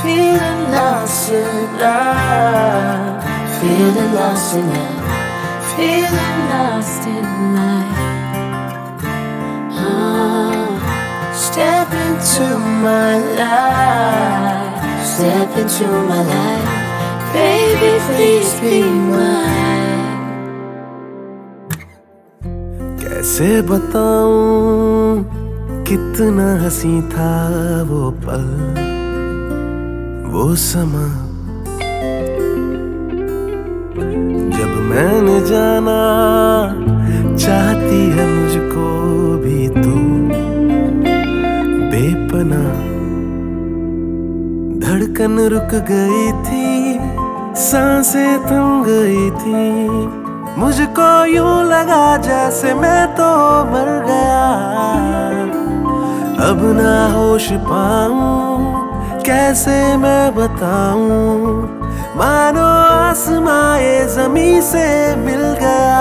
feeling lost in love, feeling lost in love, feeling lost in life. Step into my life, step into my life, baby please be mine. कैसे बताऊं कितना हंसी था वो पल, वो समा जब मैंने जाना चाहती है मुझको भी तू बेपना। धड़कन रुक गई थी, सांसें थम गई थी, मुझको यूं लगा जैसे मैं तो मर गया। अब ना होश पाऊं कैसे मैं बताऊं, मानो आसमां ये ज़मीं से मिल गया।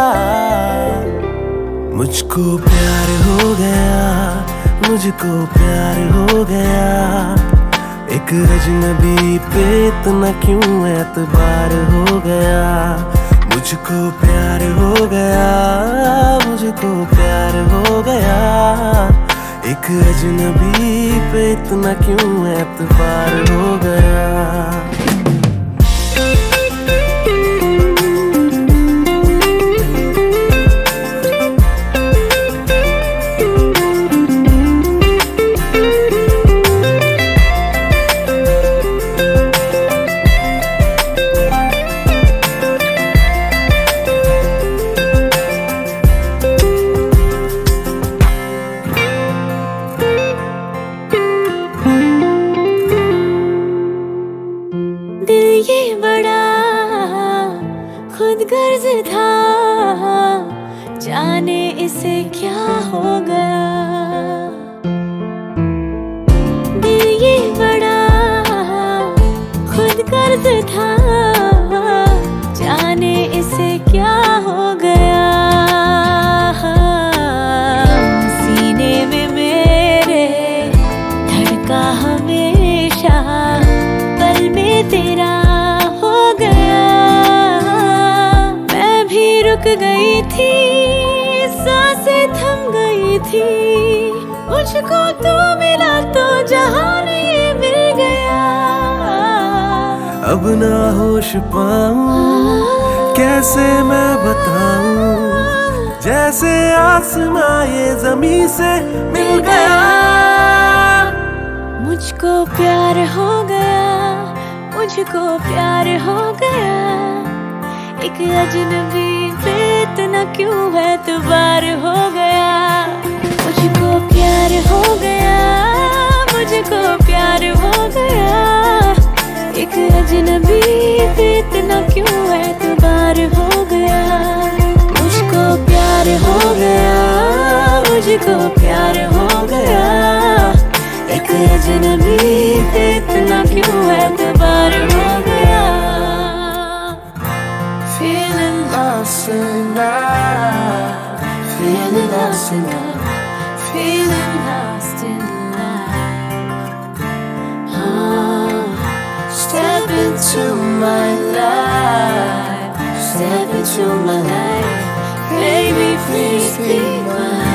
मुझको प्यार हो गया, मुझको प्यार हो गया, एक अजनबी पे इतना क्यों एतबार हो गया। मुझको प्यार हो गया, मुझको प्यार हो गया, एक अजनबी पे इतना क्यों एतबार हो गया। दिल ये बड़ा खुदगर्ज था, जाने इसे क्या हो गया। दिल ये बड़ा खुदगर्ज था, जाने इसे क्या हो गया। सीने में मेरे धड़का हमेशा, पल में तेरा हो गया। मैं भी रुक गई थी, सांसें थम गई थी, मुझको तू मिला तो जहान ये मिल गया। अब ना होश पाऊं कैसे मैं बताऊं, जैसे आसमां ये ज़मीं से मिल गया। मुझको प्यार हो गया, मुझको प्यार हो गया, एक अजनबी पे इतना क्यों एतबार हो गया। मुझको प्यार हो गया, मुझको प्यार हो गया, एक अजनबी पे इतना क्यों एतबार हो गया। मुझको प्यार हो गया, मुझको प्यार हो गया, एक अजनबी पे इतना क्यों एतबार हो गया। Feeling lost in love, feeling lost in love, feeling lost in life. Step into my life, step into my life, baby please be mine.